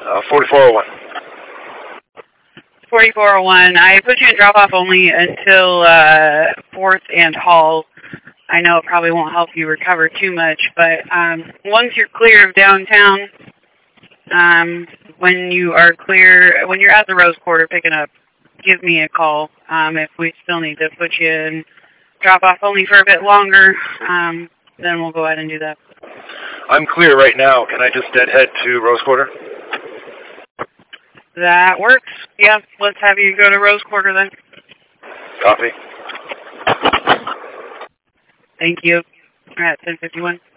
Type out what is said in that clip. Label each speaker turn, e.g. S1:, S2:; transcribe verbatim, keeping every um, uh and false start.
S1: Uh, forty-four oh one.
S2: forty-four oh one. I put you in drop-off only until uh, fourth and Hall. I know it probably won't help you recover too much, but um, once you're clear of downtown, um, when you are clear, when you're at the Rose Quarter picking up, give me a call. Um, if we still need to put you in drop-off only for a bit longer, um, then we'll go ahead and do that.
S1: I'm clear right now. Can I just deadhead to Rose Quarter?
S2: That works. Yeah, let's have you go to Rose Quarter then.
S1: Copy.
S2: Thank you. We're at ten fifty-one.